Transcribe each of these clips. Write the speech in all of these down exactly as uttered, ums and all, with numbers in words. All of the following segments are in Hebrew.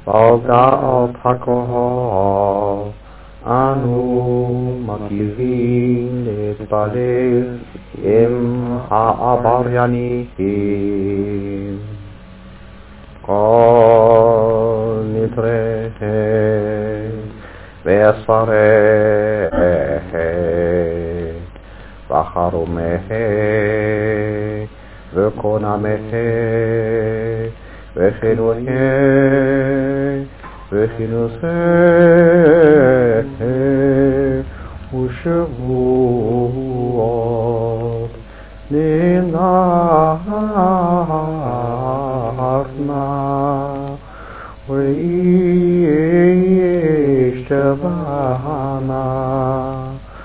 בהודעת הקהל אנו מקריבים להתפלל עם העבריינים. כל נדרש ויסרק וחרומך וקונמך וחינוך וחינוך ושבועות ננערנה וישתבנה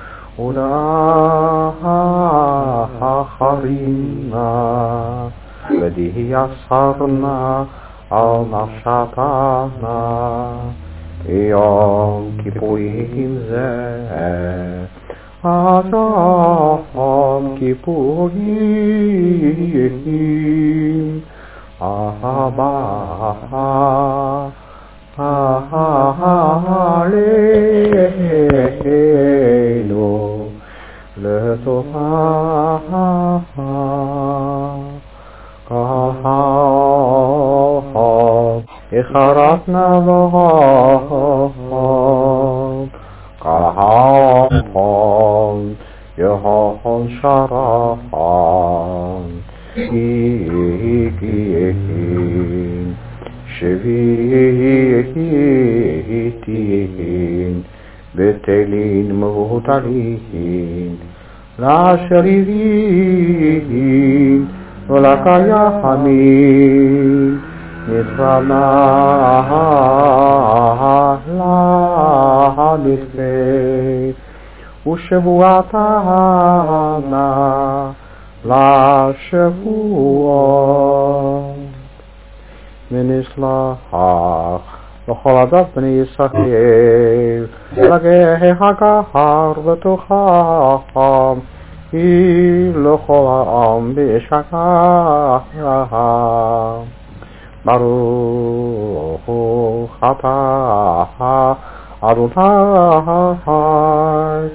ולאחרינה ותייסרנה על נפשתנה. יום כיפורים זה עד יום כיפורים הבא עלינו לטובה. יחרטנה והון כהון יהון שרחן איקים שביתים בתלין מבוטלים לשרירים ולקיימים נתרנה לנדחה ושבועתנה לשבוע ונסלח לכל עדת בני ישראל לגי הגר בתוכם לכל העם בשקם. ברוך אתה אדוני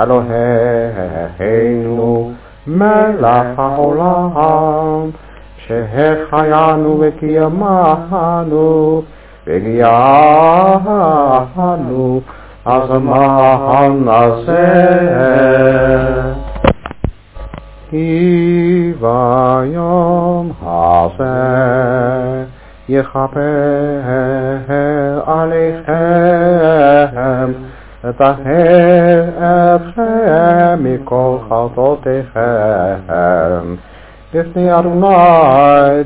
אלוהינו מלך העולם שהחיינו וקיימנו והגיענו הזמן הזה. כי ביום הזה יכפר עליכם לטהר אתכם מכל חטאותיכם לפני אדוני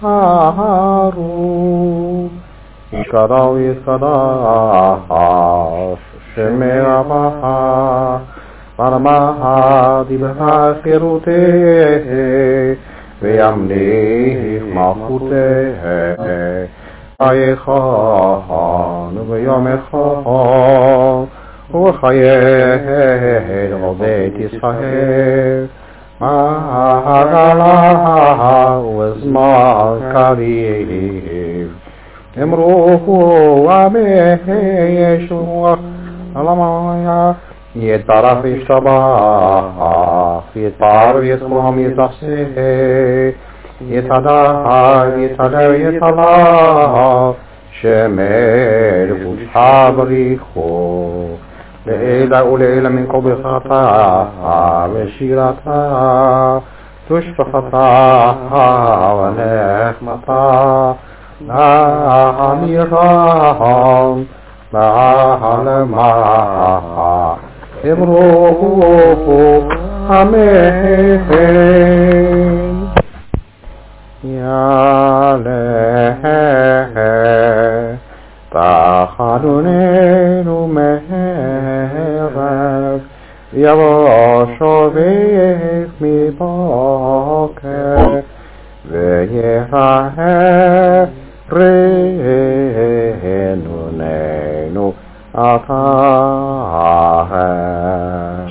תטהרו. יתקדש יתקדש שם רבך ורמה דברך חירותך וימליך מלכותך חייכם וביומך וחיי עובד ישראל מעגלה וזמן קריב. אמרו עמי ישוע אלמיה יתברך וישתבח יתפאר ויתרום יתעשה יתהדר יתהדר יתהלל שמר ושע בריחו לעילא ולעילא מן כל ברכתה ושירתה תשבחתה ונחמתה לאמירה לעלמה. אמרו אמן. יעלה תחנוננו מערב יבוא שובך מבוקר ויראה רנוננו אחר.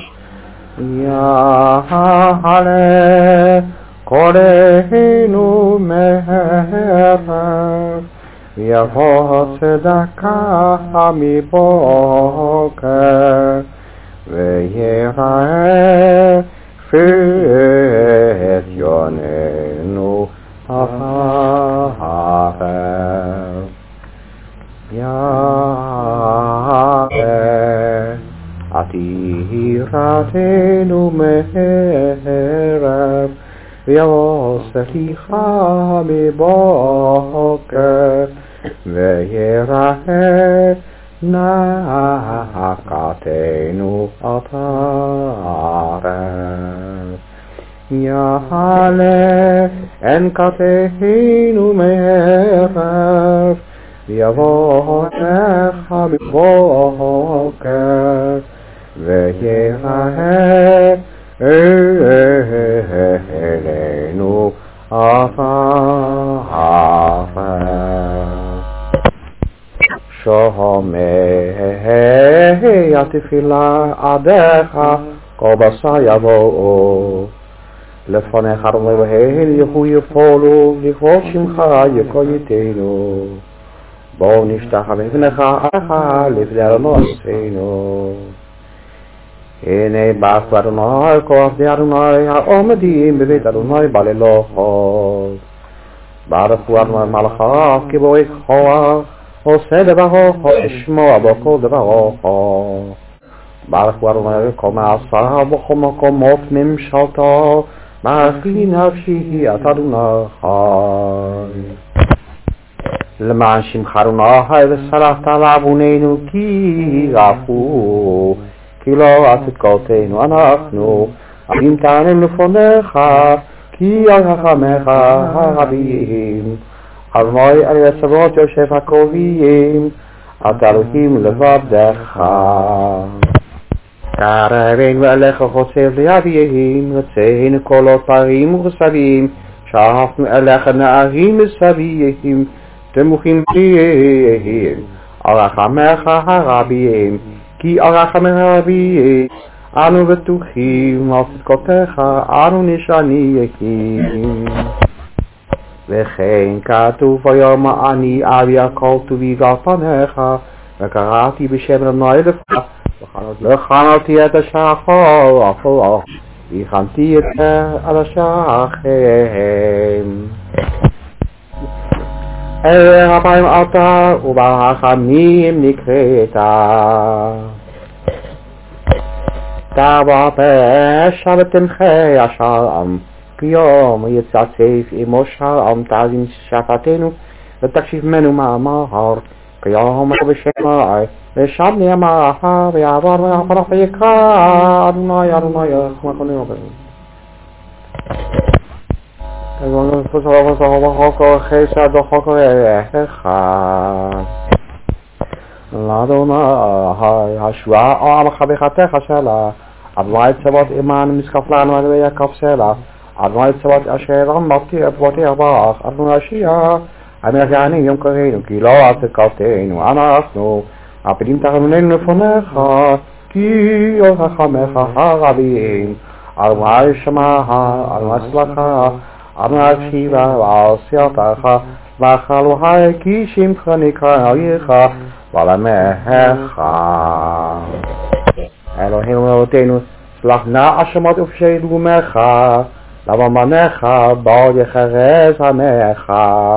יעלה קולנו מערב יבוא יבוא צדקה מבוקר, ויראה פדיוננו הערב. יראה עתירתנו מערב, ויבוא סליחה מבוקר, ויראה נקתנו עד הערב. יעלה נקתנו מערב, ויבוא לך מבוקר, ויראה אלינו הערב. שומע התפילה עדיך, כל בשר יבואו, לפניך ולבהל ילכו יפולו, לכבוד שמך יקויתנו. בואו נפתח בפניך לפני אדוני עשינו. הנה ברך אדוני כל עבדי אדוני העומדים בבית אדוני בלילות. ברכו אדוני מלאכיו כבואי כוח, עושה דברו לשמוע בו כל דברו. ברכו אדוני כל מעשיו בכל מקומות ממשלתו, ברכי נפשי את אדוני. למען שמך אדוני וסלחת לעווננו כי עפו, כי לא עשית צדקותינו אנחנו, אם תעננו לפניך, כי על חכמיך הרבים. אדוני על הצבאות יושב הקרוביים, אתה אלוהים לבדך. קרבנו אליך חוצב לידיים, רצינו קולות פרים ורסבים, שאפנו אליך נערים מסביים, תמוכים ביים, על רחמך הרבים, כי על רחמך הרבים, אנו בטוחים, על צדקותיך אנו נשענים. וכן כתוב היום אני אבי הכל טובי ועל פניך, וקראתי בשם אדוני לפניך, וכנתי את השחר אפור, והכנתי את על השכם. אל רבים אתה וברחמים נקראת, תבוא פשע ותמחה השלום, כי יום יצצף עמו שלום תאזין שפתנו ותקשיב מנו מאמר, כי יום בשמי ושם נאמר ויעבור ויעבור ויקרא אדוני אדוני יחמקוני עובדים. כגון פוסר פוסר בחוקו חסד בחוקו אחד לאדוני השבועה עמך בחתך שלה, אדוני צבאות אימן משקף לנו על יעקב סלע, אדוני צבאות אשר עמדתי אבותי אברך, אדוני השיעה המלך יעני יום קראנו, כי לא עשית צדקותינו אנחנו, הפנים תחנוננו לפניך, כי על חכמיך הרבים. אדוני שמע, אדוני סלחה, אדוני הקשיבה ועשייתך, ואכלוהי כי שמך נקרא עליך ולמך. אלוהינו אלוהינו, סלח נא אשמות ופשעי דרומך, לבמנך בעוד יחרז עמך.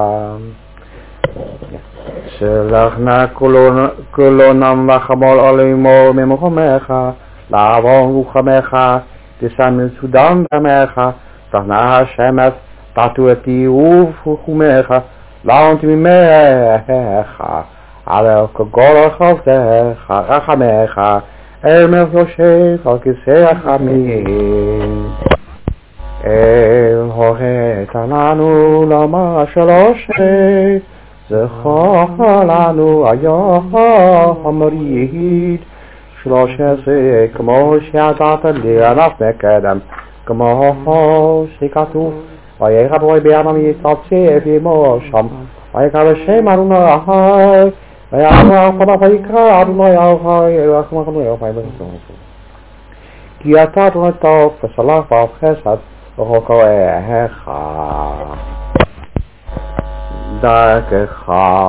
סלח נא קלונם וחמול עלימו ממקומך, לעוון רוחמך, תשמש סודם דמך, סלח נא השמת, תטועתי ופחומך, לעונתי ממך, על כגול חובתך, רחמך, אל מלך יושב על כיסא החמים. אל הורית לנו למה שלושה, זכור לנו היום המריד, שלושה זה כמו שידעת לי ענף מקדם, כמו שכתוב, וירא בוי בימים יתרצף עמו שם, ויקרא בשם אדוני, ויעבר פניו ויקרא אדוני אלוהי, אלוהיכם אדוני אלוהי ברצון. כי אתה אדוני טוב, וסלח ואהב חסד, וכל קוראיך. דרכך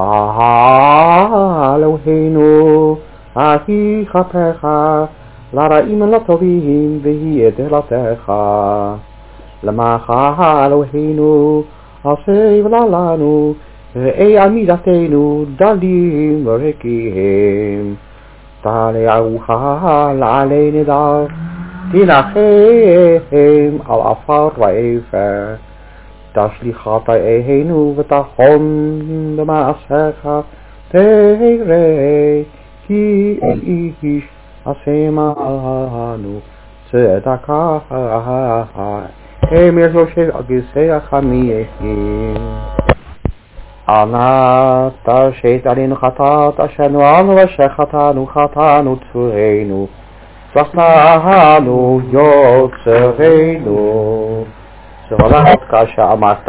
אלוהינו, אהי כפיך, לרעים לטובים, והיא תהילתך. למעך אלוהינו, עשה לנו, ראה עמידתנו, דלים ורקיהם. תעלעוך לעלי נדר, תנחם על עפר ועפר. תשליך חטאינו ותחון במעשיך, תראה כי איש עשמנו צדקה. אמר יושב על כיסא החמיים. אנא תשת עלינו חטאת אשרנו, אנו אשר חטאנו חטאנו צורנו, צחנו יוצרנו. זכרת כאשר אמרת,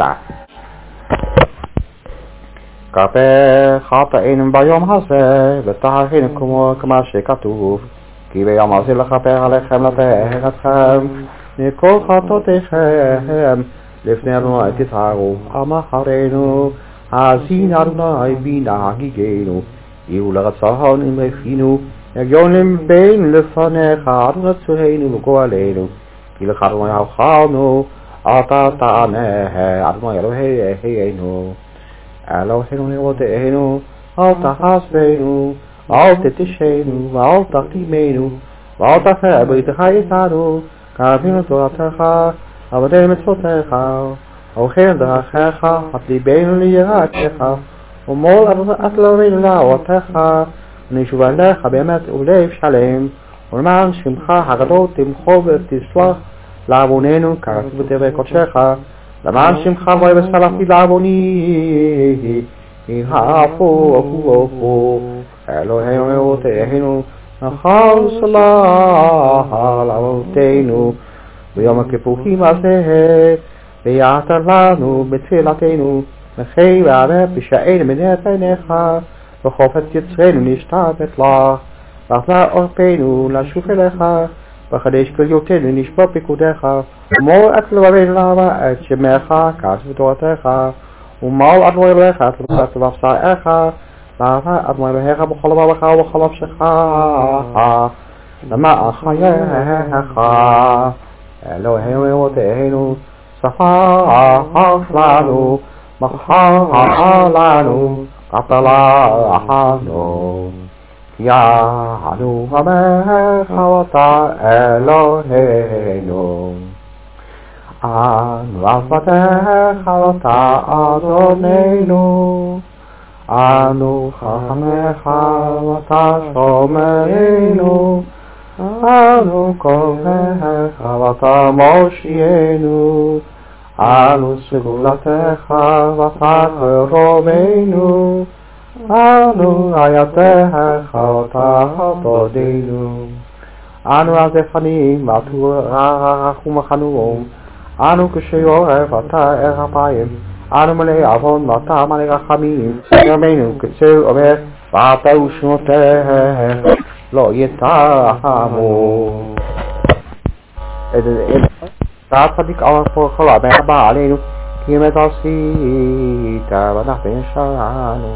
כפר חטאינו ביום הזה וטהרנו כמו כמו שכתוב, כי ביום הזה לכפר עליכם לטהר אתכם מכל חטאותיכם, לפני אדוני תטהרו. עם אחרינו האזין אדוני בינה הגיגנו, יהיו לרצון אמרנו, יגיון בין לפניך אדוני צורנו וגואלנו, כי לך אדוני אכלנו, אתה תענה אדוני אלוהינו. אלוהינו נרותינו, אל תחסדנו, אל תתשנו, ואל תכתימנו, ואל תפר בריתך איתנו, כאבינו תורתך, עבדי מצוותיך, אוכל דרכיך, את ליבנו ליראתך, ומול אטלרינו לאורתך, ונשוב אליך באמת ולב שלם, ולמען שמך הגדול תמחו ותסלח לעווננו, ככתוב בדברי קודשך, למען שמך בואי וסלחתי לעווני, ירחמו עפו אלוהינו נרותינו, נחל סלח על אבותינו ביום הכיפורים הזה, ויעתר לנו בתפילתנו, מחי וערב פשענו מנעת עיניך, וחופץ יצרנו נשתבט לך, ואכלה עורפנו לשוב אליך, וחדש כליותנו נשבע פיקודך, ומול את לברינו למה את שמך כעס ותורתך, ומול אדוני אלוהיך את לבשת ובשרך, ואהבה אדוני אלוהיך בכל לבבך ובכל נפשך, למען חייך. אלוהינו נרותינו, ספח לנו, מחל לנו, קטלנו, יענו עמך ואתה אלוהינו. אנו עבדיך ואתה אדוננו, אנו חכמיך ואתה שומרנו, אנו קודמך ואתה מושיענו, אנו סגולתך ואתה קרובנו, אנו רעייתך ואתה דודנו. אנו עזפנים ואתה רחום, אנו קשי עורף ואתה ער אפיים, אנו מלא עוון ואתה מלא רחמים, ימינו קצר עורף ואתה ושנותיך לא יתרחמו. אתה צדיק על כל הבא עלינו, כי אם אתה עשית ואנחנו ישרנו,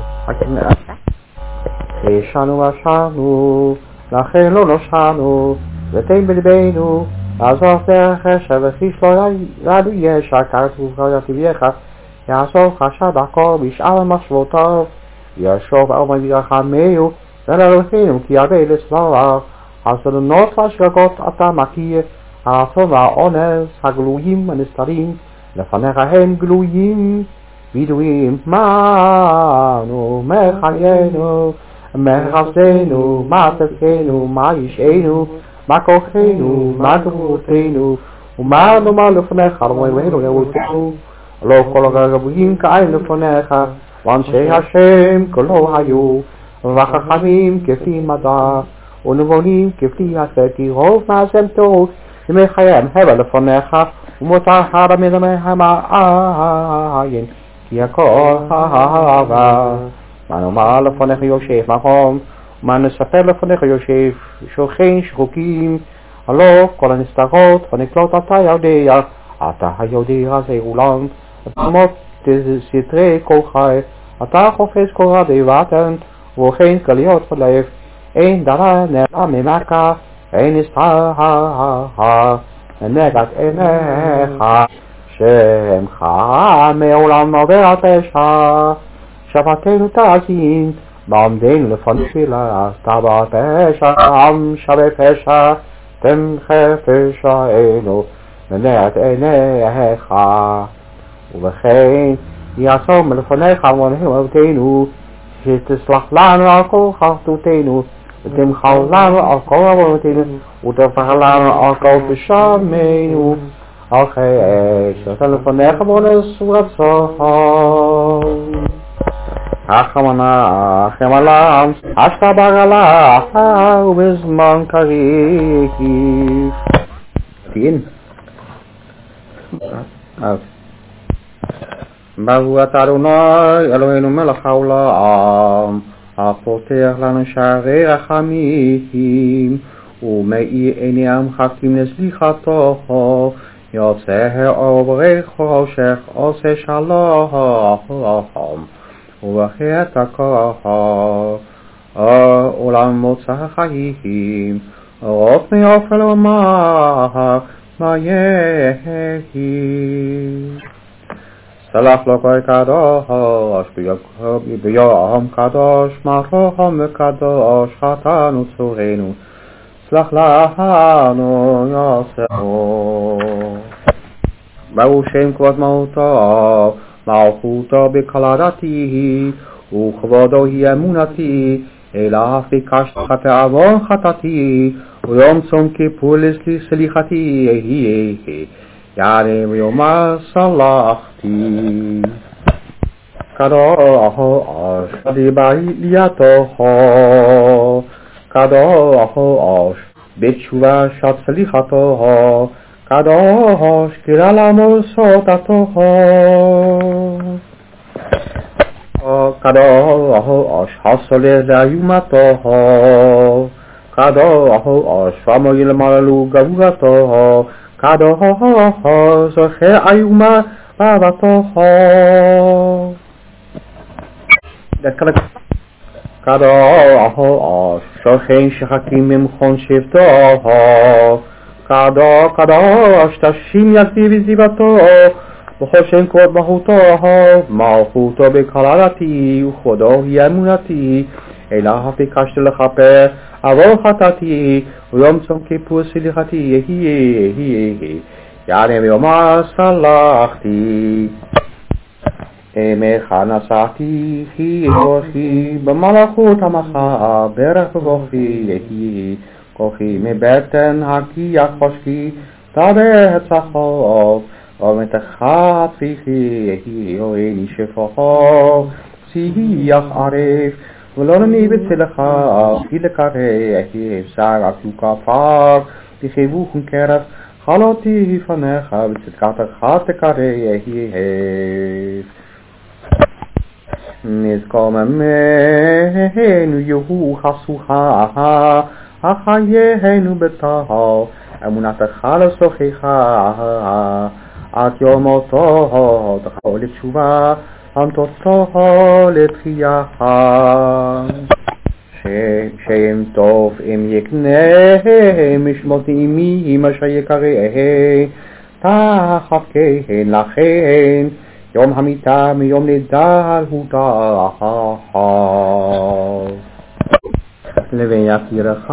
ישרנו ושרנו, לכן לא נושענו, ותן בלבנו, לעזוב דרך רשע וכיש לא ידעו ישע, כתוב יתיבייך, יעזוב חשד הכל בשאר מחשבותיו, ישוב על וירחמנו, ולאלוהינו כי הרבה לסלח, הסודות והשגגות אתה מכיר, הרצון והאונס הגלויים הנסתרים, לפניך הם גלויים, וידועים מנו, מחיינו, מחסדנו, מה צדקנו, מה ישענו, מה כוחנו, מה גבורתנו, ומה נאמר לפניך, אלוהינו נרותינו, לא כל הגבוהים כאין לפניך, ואנשי השם כולו היו, וחכמים כפי מדע, ונבונים כפי עשה, כי רוב מעשיהם טוב, ימי חייהם הבל לפניך, ומותר מדמיהם העין, כי הכל אהבה. מה נאמר לפניך יושב מקום, ומה נספר לפניך יושב שוכן שחוקים, הלא כל הנסתרות ונקלוט אתה יודע, אתה היודע זה אולם, ותמות סתרי כל חי, אתה חופש כל רבי וטן, וכן כליות בלב, אין דבר נראה ממכה, אין נסתר לנגד עיניך, שמך מעולם עובר הפשע, שבתנו תזין, בעמדנו לפני תפילה, תבע פשע, עם שווה פשע, תמחה פשענו, לנגד עיניך, ובכן יעצור מלפניך ומלפנינו אבותינו, שתסלח לנו על כל חטאותינו, ותמחל לנו על כל עוונותינו, ותפח לנו על כל פשענו, על כן שנתן לפניך בונס ורצון. החמנה חמלם, אשתה בגלה, ובזמן קריב. תהין. אז. ברוך אתה אדוני אלוהינו מלך העולם, הפותח לנו שערי רחמים, ומאיר עיני עמך לסליחתו, יוצא האור ברך חושך, עושה שלום, ובחטא הכוח, עולם מוצא חיים, רוב מאופל ומר, מה יהי. סלח לו כל קדוש, ביום קדוש, מרום וקדוש, חטאנו צורנו, סלח לנו יוספו. ברוך שם כבוד מהותו, מלכותו בקלדתי, וכבודו היא אמונתי, אליו ביקשת חטא עוון חטאתי, ויום צום כיפור לסליחתי יהי. יעלה ויאמר סלחתי. קדוש דיברייתו, קדוש בתשובה שעת סליחתו, קדוש קרא למוסותתו, קדוש הסולח לאיומתו, קדוש ומועיל מעלו גבורתו, קדוש זוכר איומה אהבתו, קדוש שוכן שחקים ממכון שבטו, קדוש קדוש תשים ידי וזיבתו, בכל שם כבוד מהותו, מלכותו בקלדתי, וכבודו היא אמונתי, אליו ביקשתי לכפר עוון חטאתי, ויום צום כיפור סליחתי יהי. יעלה ויאמר סלחתי. אמך נשאתי כי כוחי במלכות עמך, ברך וכוחי יהי. כוחי מבטן הגיח חושקי, תבע צחוק, ומתחת פיכי יהי. אוהני שפחו, שיח ערף, ולא נמי בצלך, כי לקרא יהי. שרק וכפר, תחבוכם קרב, חלותי לפניך, בצדקתך תקרא יהי. נזכור ממנו יהיו חסוכה, החיינו בטהור, אמונתך לסוכך, עד יום מותו תחזור לתשובה, המתותו לתחייה. שם טוב אם יקנה, משמות אמי אשר יקרא, תחת כהן לכן, יום המיטה מיום לידה הוא דחף. לבן יקירך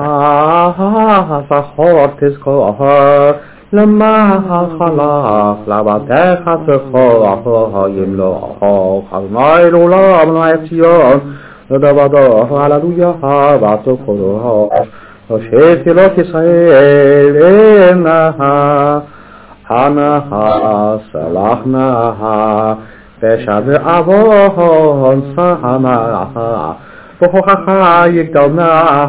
זכור תזכור, למחלה לעבדיך זכור, ימלוך אדוני לעולם לעד ציון, לדברו הללויה ותקורו, הושע תפילות ישראל עינה, הנחה סלח נא, פשע ועוון שמה, בכוחך יגדל נא,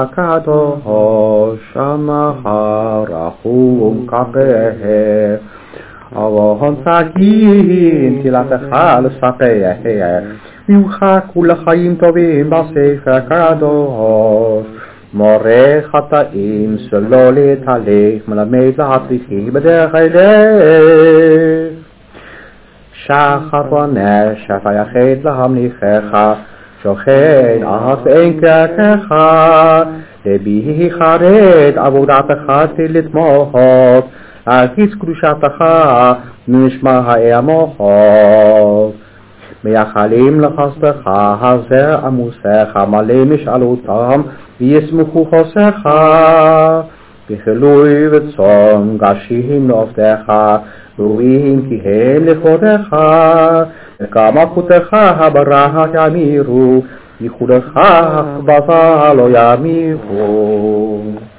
קדוש עמך רחום כפר, עוון סגין תהילתך לספר, ימחקו לחיים טובים בספר קדוש, מורה חטאים שלא להתהלך, מלמד להצליחי בדרך אלה, שחר ונשף היחד להמליכך, שוכן אהב ואין כרכך, לבי חרד עבודתך לתמוך, להקיץ קדושתך מנשמע האמות. מייחלים לחסדך, הזר עמוסך, מלא משאלותם, וישמחו חוסך. בחילוי וצום, גשים לעובדך, ראויים כי הם לכבודך. וכמה חוטך הברכה ימירו, ייחודך בזה לא ימירו.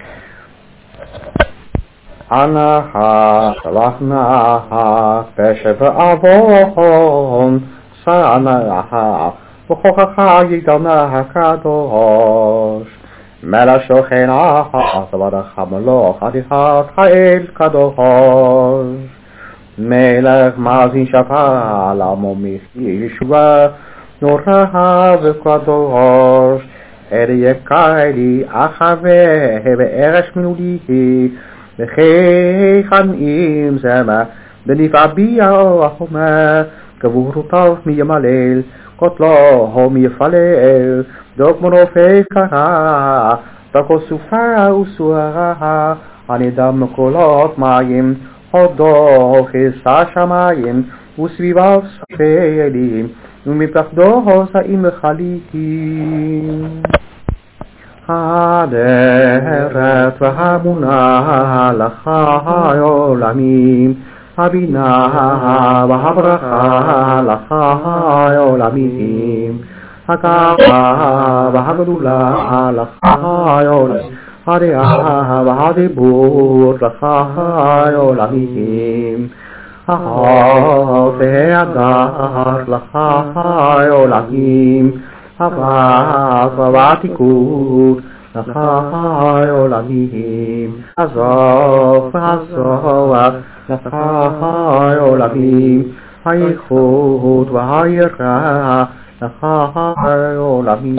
אנחה, שלחנה, פשע ועוון, שענחה, וכוחך יגדלנה הקדוש. מלך שוכנה, זבדך מלוך, עדיפת האל קדוש. מלך מאזין שפע, לעמו ישועה, נורא וקדוש. אריה קיילי, אחווה, וארש מנולי, וכי חנאים זמה, בנפע ביהו החומה, גבורותיו מימלל, קוטלו מיפלל, דוק מנופי קרה, דקו סופה וסוהרה, הנדם קולות מים, חודו כיסה שמיים, וסביביו ספלים, ומפחדו שאים חליקים. הדרך והאמונה לך העולמים, הבינה והברכה לך העולמים, הגאווה והגדולה לך העולמים, הדעה והדיבור לך העולמים, האור והדר לך העולמים, הבת והתיקות לך העולמים, הזוף והזוהר לך העולמים, הייחוד והיראה לך העולמים.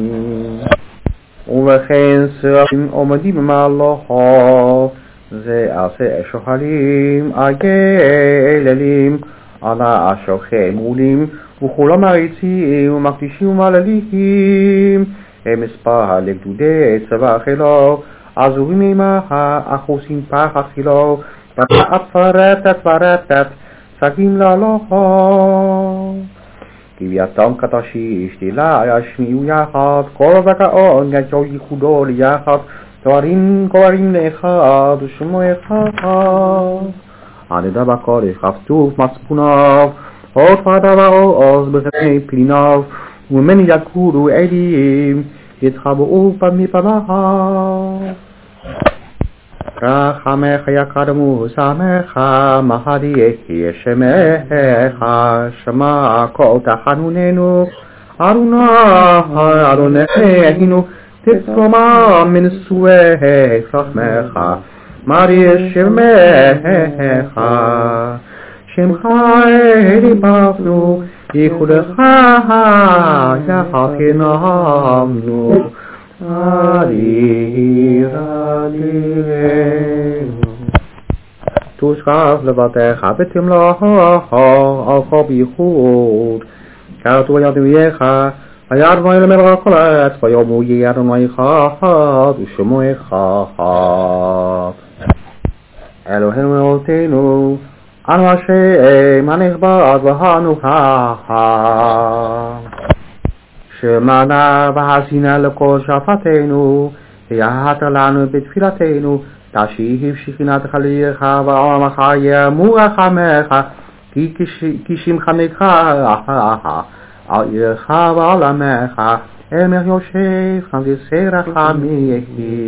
ובכן שרים עומדים מעלו, זה עשה שוחלים הגללים, על השוכם עולים, וכולם מריצים ומקדישים ומעללים. הם מספר לגדודי צבא חילו, עזובים עמה אחוסים פחד חילו, פרעת פרטת פרטת, שגים להלוכו. כביאתם כתשיש תלה ישמיעו יחד, כל וגאון יג'ו ייחודו ליחד, דברים קוראים לאחד ושמו אחד. הנדע בקודש כתוב מצפוניו, עוד פרדה ועוז בחפני פניניו, וממני יקודו עדים, יתחבאו מפניו. רחמך יקדמו שמך, מהדייקי שמך, שמע כל תחנוננו, ארוני ארוננו, תצלמה מנשואי חכמך, מרי שמך, שמך אליבנו, ייחודך יחכננו, אדיר אדירנו. תושקף לבתך ותמלוך על כל בייחוד, כרתו ידוייך, היד ויאמר כל העת, ויאמרו יהיה אדוני אחד ושמו אחד. אלוהינו אלוהינו, אנו השם הנכבד והנוכח, שמענה והאזינה לכל שפתנו, ויעת לנו בתפילתנו, תשיב שכינתך ליך ועמך יאמרו רחמך, כי שמך נקרא על עירך ועל עמך, אמר יושב חמדיסי רחמים.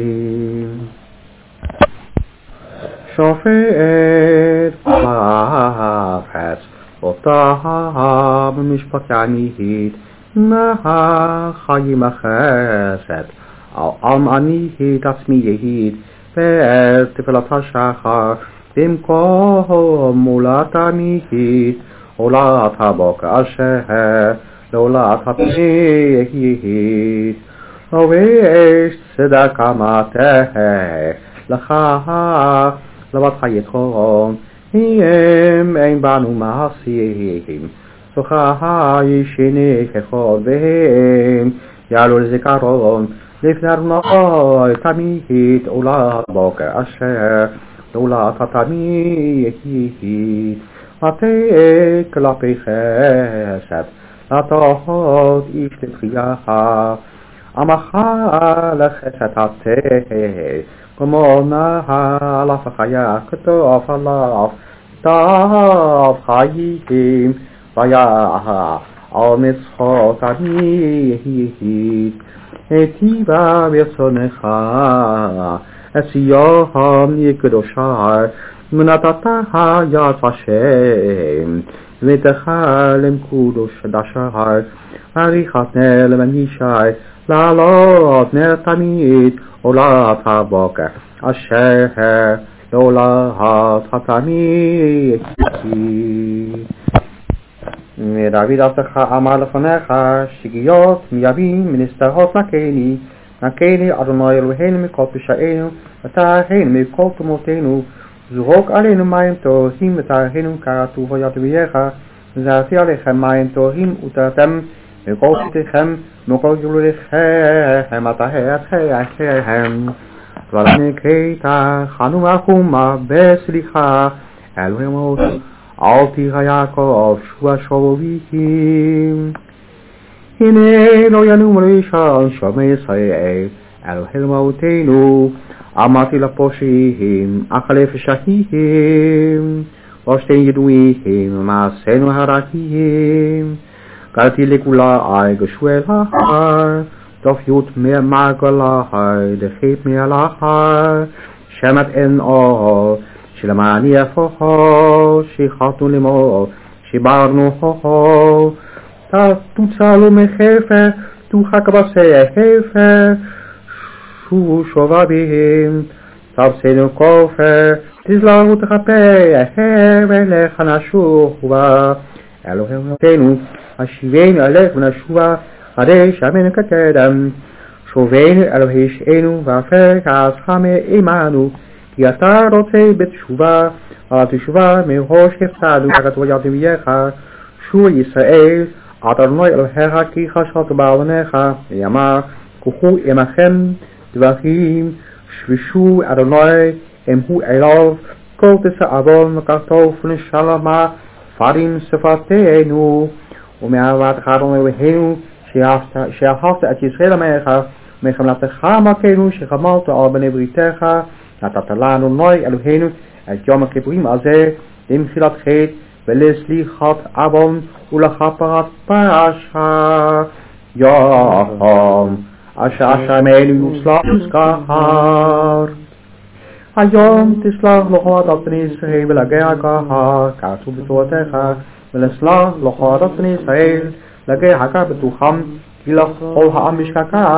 שופט חפץ אותה במשפט ענית, מה חיים החסד על עם ענית עצמי יהיד, ותפילת השחר במקום מולת ענית, עולת הבוקר אשר לעולת הפני יהיד. ויש צדקה מטה לך לבת היתרון, הם אין בנו מעשיים, זוכה ישני ככל והם יעלו לזיכרון לפני אדוני תמיד עולת בוקר אשר לעולת התמיד מטה כלפי חסד לטעות איש לתחייה עמך לחסד עתה כמו נהל אף החיה כתוב עליו טוב חיים ויער על מצחות ענית היטיבה ברצונך עשיון יקדושה ונתת יד ושם ותחלם קודש דשר עריכת נר למנישי לעלות נר תמיד עולת הבוקר אשר לעולת התמיד ודוד עבדך אמר לפניך שגיאות מימים מנסתרות נקני נקני אדוני אלוהינו מכל פשעינו וטהרנו מכל תמותינו זרוק עלינו מים טהורים וטהרנו כרטוב ידך וזרעתי עליכם מים טהורים וטהרתם מכל חטאיכם ומכל גלוליכם הטהר חטאיכם ולכן קראת חנו וחומה בסליחה אלוהינו אל תירא יעקב שובה שובבים הנה לא ינום ראשון שומע ישראל אלוהינו אלוהינו אמרתי לפושעים אכלה פשעים ושתן ידועים ומעשינו הרעים קראתי לכולי גשו אל ההר תופיות מעגל ההר דחית מעל ההר שמת אין אור שלמעני יפוהו שיחתנו לאמור שיברנו הו תוצלו מחפר תוחק בסי החפר שובו שובבים תבסנו כופר תזלרו תחפי החבר לך נשובה אלוהינו השיבנו אלך ונשובה חדי שמנו כקדם שובנו אלוהי שאנו ואפר כעסך עמנו כי אתה רוצה בתשובה על תשובה מראש הפסדנו ככתוב ידך שוב ישראל אדוני אלוהיך כי חשבת בעוונך ויאמר כוחו עמכם דברים שבשו אדוני אמרו אליו כל תסעבון וכתוב ונשלמה פרים שפתנו ומאהבתך אדוני אלוהינו שאהבת את ישראל עמך מחמלתך מלכנו שחמלת על בני בריתך נתת לנו נוי אלוהינו את יום הכיפורים הזה למחילת חטא ולסליחת עוון ולכפרת פשע יום אשר שמנו יוסלח יוזכר היום תסלח לכות על בני ישראל ולגעך כעשו בתורתך ולסלח לכות על בני ישראל לגעך בתוכם כי לכל העם משכחך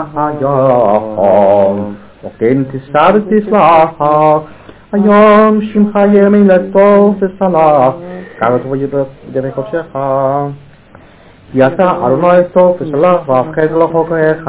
היום וכן תסע ותסלח היום שמך ימין לטוב וסלח ככתוב בדברי קודשך כי אתה אדוני טוב וסלח והפחת לחוקיך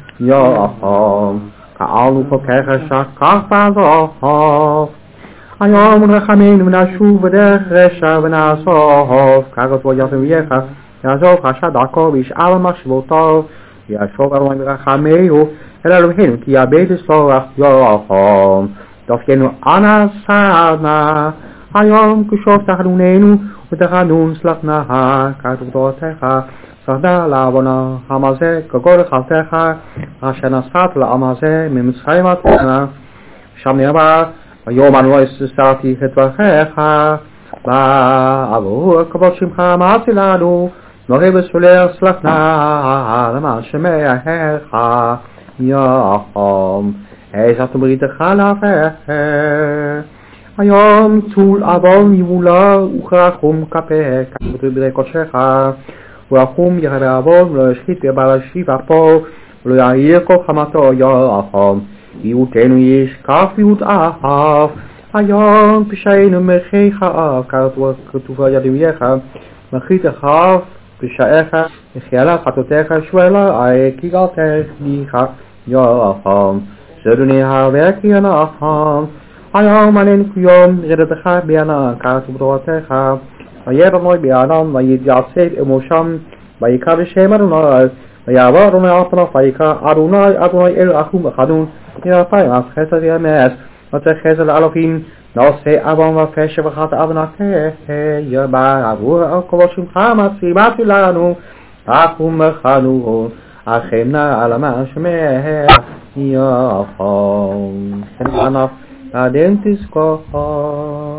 יום כאלו חוקיך שכח ועזוב היום רחמנו ונשוב בדרך רשע ונעזוב ככתוב ידך יעזוב חשד דרכו וישאל מחשבותיו ישוב אדוני ברחמהו אל אלוהינו כי יאבד לסלוח יום דופיינו אנא סעדנה היום כשוב תחנוננו ותחנון סלחנה כתוב תורתך סעדה לעוונה העם הזה כגודל חלתך אשר נסעת לעם הזה ממצרים עתנה שם נאמר היום אנו הסרתי את דבריך לעבור כבוד שמך אמרתי לנו נורי בסולר סלחנה למען שמך יום עזת בריתך להפר היום צול עוון יבולה וכרחום כפיך כתוב בדברי קודשך ורחום ירבה עוון ולא ישחית בבעל השיב אפו ולא יעיר כל חמתו יום יהותנו ישכח ויותאף היום פשענו מחיך אף כתוב על ידיך מחית אחיו פשעיך וחיילת חטאותיך שואלה כי גלתך ליך יום זדוני הרבה כי אנחנו היום עלינו כיום ירדתך ביענן, קראת וברואתך, וירא אדוני ביענן, ויתייצב עמו-שם, ויקרא בשם אדוני, ויעבור אדוני על פניו, ויקרא אדוני אדוני אל אחום וחנון, ירפא אף חסד ויאמץ, וצא חסד לאלוהים, נעשה עוון ופשע וחטא ונקה, בעבור על כל שמך מציבתי לנו, אחום וחנון, אחמנה על למען שמך יחון, חננה עדן תזכור.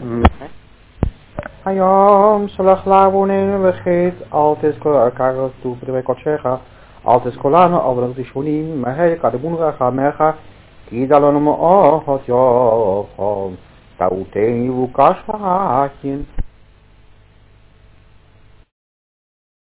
היום שלח לעווננו וחטא, אל תזכור ארכך כתוב בדברי קודשך, אל תזכור לנו עוון ראשונים, מהי קדמון רחמך, כי דלנו מאוד יחון, טעותנו וקש ועקין.